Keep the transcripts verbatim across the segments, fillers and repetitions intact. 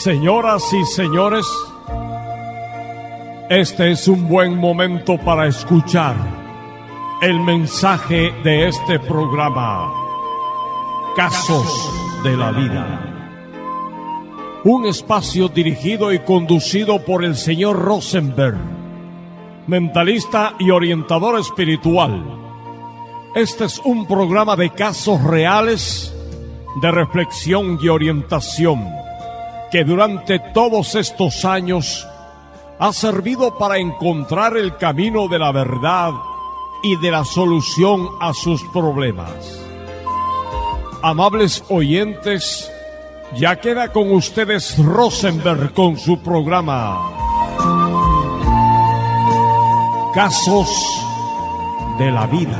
Señoras y señores, este es un buen momento para escuchar el mensaje de este programa, Casos de la Vida. Un espacio dirigido y conducido por el señor Rosenberg, mentalista y orientador espiritual. Este es un programa de casos reales, de reflexión y orientación, que durante todos estos años ha servido para encontrar el camino de la verdad y de la solución a sus problemas. Amables oyentes, ya queda con ustedes Rosenberg con su programa Casos de la Vida.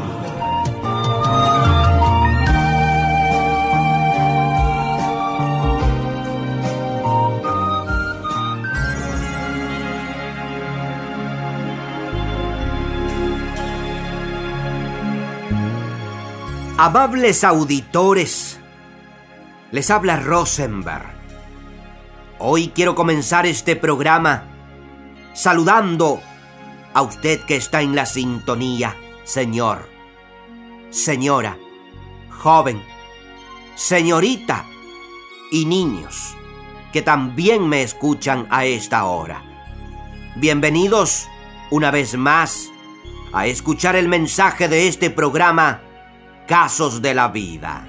Amables auditores, les habla Rosenberg. Hoy quiero comenzar este programa saludando a usted que está en la sintonía, señor, señora, joven, señorita y niños que también me escuchan a esta hora. Bienvenidos una vez más a escuchar el mensaje de este programa Casos de la Vida.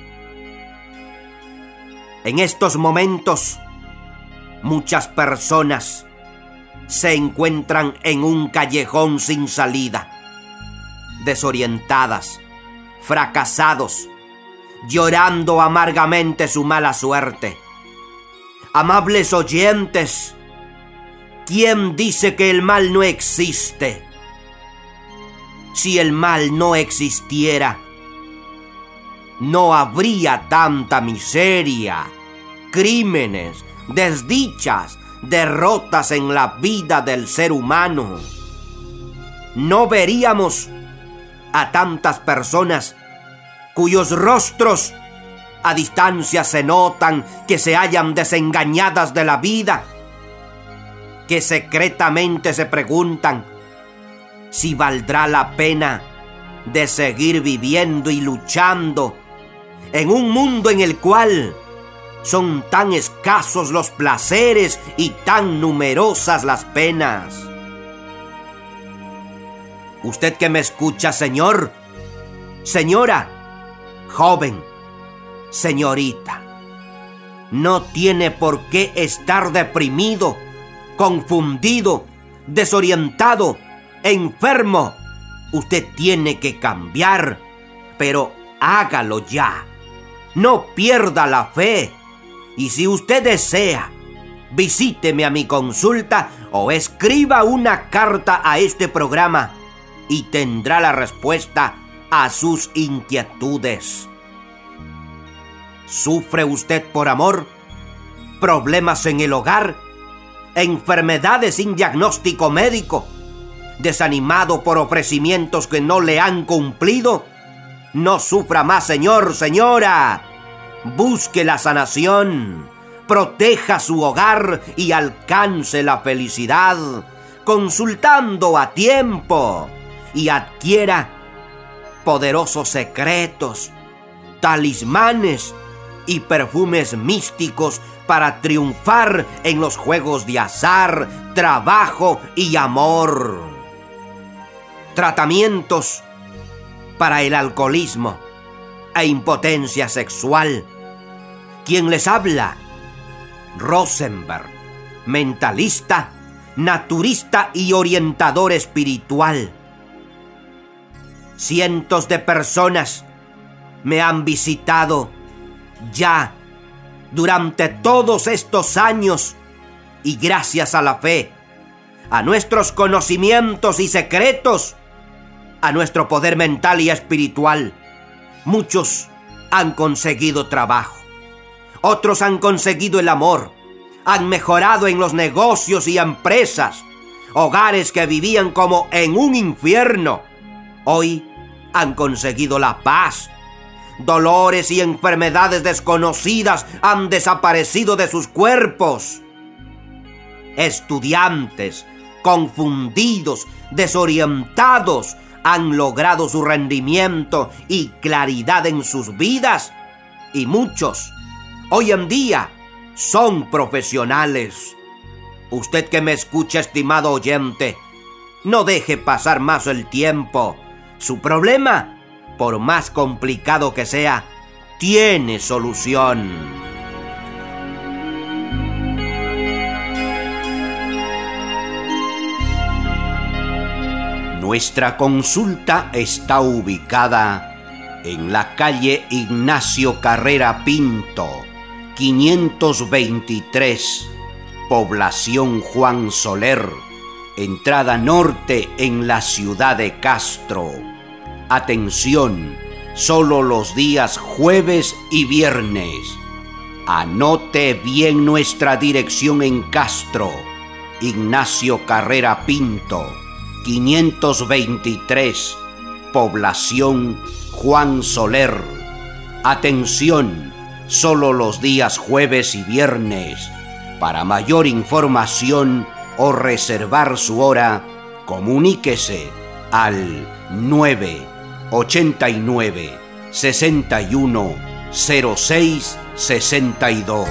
En estos momentos, muchas personas se encuentran en un callejón sin salida, desorientadas, fracasados, llorando amargamente su mala suerte. Amables oyentes, ¿quién dice que el mal no existe? Si el mal no existiera, no habría tanta miseria, crímenes, desdichas, derrotas en la vida del ser humano. No veríamos a tantas personas cuyos rostros a distancia se notan que se hallan desengañadas de la vida, que secretamente se preguntan si valdrá la pena de seguir viviendo y luchando en un mundo en el cual son tan escasos los placeres y tan numerosas las penas. Usted que me escucha, señor, señora, joven, señorita, no tiene por qué estar deprimido, confundido, desorientado, enfermo. Usted tiene que cambiar, pero hágalo ya. No pierda la fe. Y si usted desea, visíteme a mi consulta o escriba una carta a este programa y tendrá la respuesta a sus inquietudes. ¿Sufre usted por amor? ¿Problemas en el hogar? ¿Enfermedades sin diagnóstico médico? ¿Desanimado por ofrecimientos que no le han cumplido? No sufra más, señor, señora. Busque la sanación, proteja su hogar y alcance la felicidad, consultando a tiempo, y adquiera poderosos secretos, talismanes y perfumes místicos para triunfar en los juegos de azar, trabajo y amor. Tratamientos para el alcoholismo e impotencia sexual. ¿Quién les habla? Rosenberg, mentalista, naturista y orientador espiritual. Cientos de personas me han visitado ya durante todos estos años y gracias a la fe, a nuestros conocimientos y secretos, a nuestro poder mental y espiritual, muchos han conseguido trabajo, otros han conseguido el amor, han mejorado en los negocios y empresas. Hogares que vivían como en un infierno, hoy han conseguido la paz. Dolores y enfermedades desconocidas han desaparecido de sus cuerpos. estudiantes, confundidos, desorientados, han logrado su rendimiento y claridad en sus vidas, y muchos hoy en día son profesionales. Usted que me escucha, estimado oyente, no deje pasar más el tiempo. Su problema, por más complicado que sea, tiene solución. Nuestra consulta está ubicada en la calle Ignacio Carrera Pinto, quinientos veintitrés, población Juan Soler, entrada norte en la ciudad de Castro. Atención, solo los días jueves y viernes. Anote bien nuestra dirección en Castro, Ignacio Carrera Pinto, quinientos veintitrés, población Juan Soler. Atención, solo los días jueves y viernes. Para mayor información o reservar su hora, comuníquese al nueve ochenta y nueve, sesenta y uno, cero seis sesenta y dos.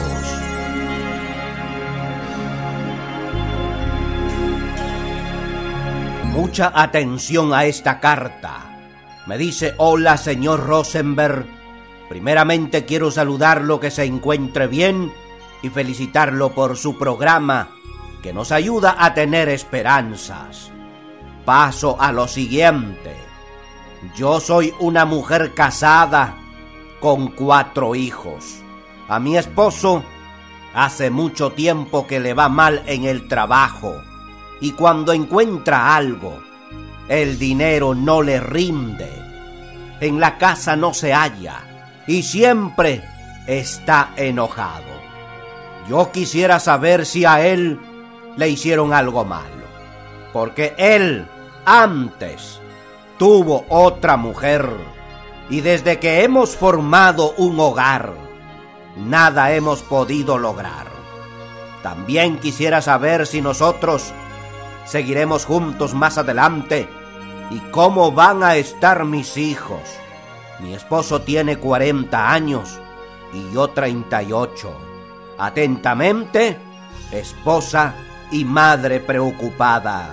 Mucha atención a esta carta. Me dice: hola, señor Rosenberg. Primeramente quiero saludarlo, que se encuentre bien, y felicitarlo por su programa, que nos ayuda a tener esperanzas. Paso a lo siguiente. Yo soy una mujer casada con cuatro hijos. A mi esposo hace mucho tiempo que le va mal en el trabajo, y cuando encuentra algo, el dinero no le rinde. En la casa no se halla y siempre está enojado. Yo quisiera saber si a él le hicieron algo malo, porque él antes tuvo otra mujer, y desde que hemos formado un hogar, nada hemos podido lograr. También quisiera saber si nosotros seguiremos juntos más adelante y cómo van a estar mis hijos. Mi esposo tiene cuarenta años y yo treinta y ocho. Atentamente, esposa y madre preocupada.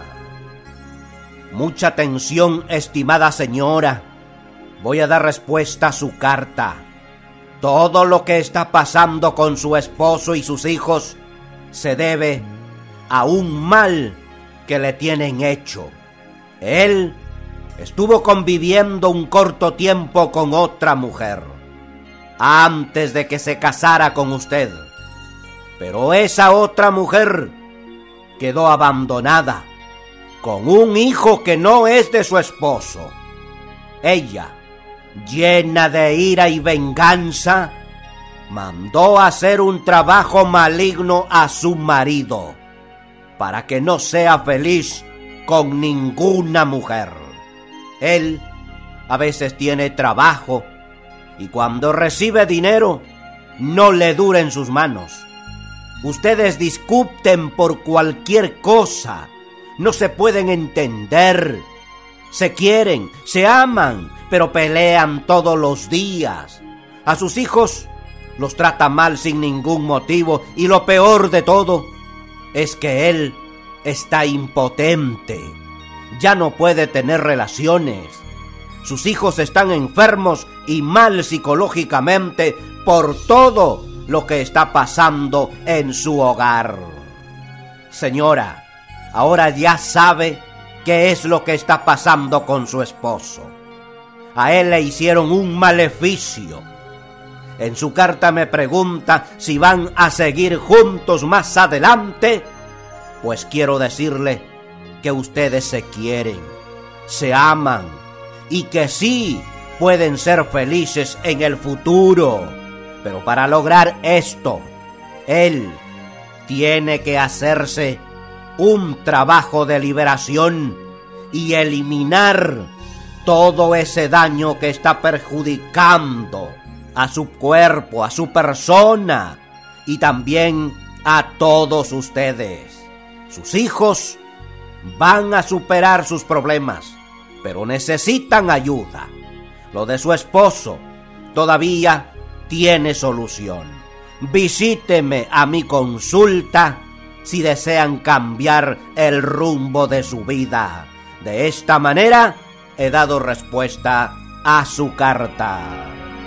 Mucha atención, estimada señora. Voy a dar respuesta a su carta. Todo lo que está pasando con su esposo y sus hijos se debe a un mal que le tienen hecho. Él estuvo conviviendo un corto tiempo con otra mujer antes de que se casara con usted, pero esa otra mujer quedó abandonada con un hijo que no es de su esposo. Ella, llena de ira y venganza, mandó a hacer un trabajo maligno a su marido para que no sea feliz con ninguna mujer. Él a veces tiene trabajo y cuando recibe dinero no le dura en sus manos. Ustedes discuten por cualquier cosa, no se pueden entender. Se quieren, se aman, pero pelean todos los días. A sus hijos los trata mal sin ningún motivo, y lo peor de todo es que él está impotente. Ya no puede tener relaciones. Sus hijos están enfermos y mal psicológicamente por todo lo que está pasando en su hogar. Señora, ahora ya sabe qué es lo que está pasando con su esposo. A él le hicieron un maleficio. En su carta me pregunta si van a seguir juntos más adelante. Pues quiero decirle que ustedes se quieren, se aman y que sí pueden ser felices en el futuro. Pero para lograr esto, él tiene que hacerse un trabajo de liberación y eliminar todo ese daño que está perjudicando a su cuerpo, a su persona y también a todos ustedes. Sus hijos van a superar sus problemas, pero necesitan ayuda. Lo de su esposo todavía tiene solución. Visíteme a mi consulta si desean cambiar el rumbo de su vida. De esta manera he dado respuesta a su carta.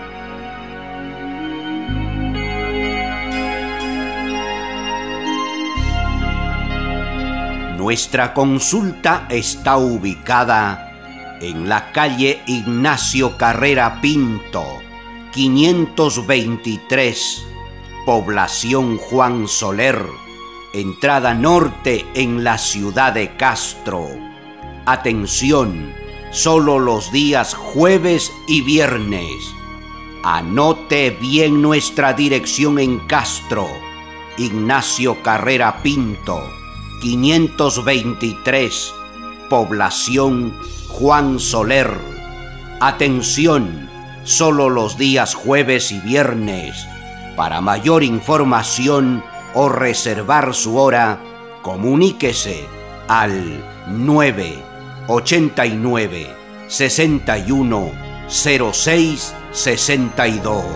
Nuestra consulta está ubicada en la calle Ignacio Carrera Pinto, quinientos veintitrés, población Juan Soler, entrada norte en la ciudad de Castro. Atención, solo los días jueves y viernes. Anote bien nuestra dirección en Castro, Ignacio Carrera Pinto, quinientos veintitrés, población Juan Soler. Atención, solo los días jueves y viernes. Para mayor información o reservar su hora, comuníquese al nueve ochenta y nueve, sesenta y uno, cero seis, sesenta y dos.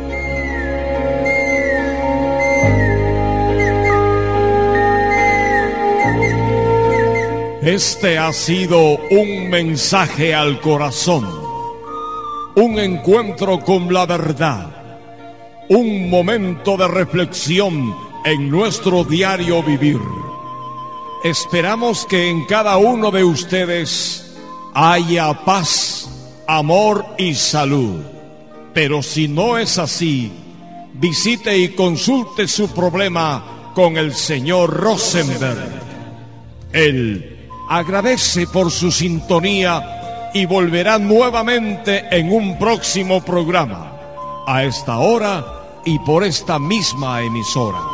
Este ha sido un mensaje al corazón, un encuentro con la verdad, un momento de reflexión en nuestro diario vivir. Esperamos que en cada uno de ustedes haya paz, amor y salud. Pero si no es así, visite y consulte su problema con el señor Rosenberg. Él agradece por su sintonía y volverá nuevamente en un próximo programa, a esta hora y por esta misma emisora.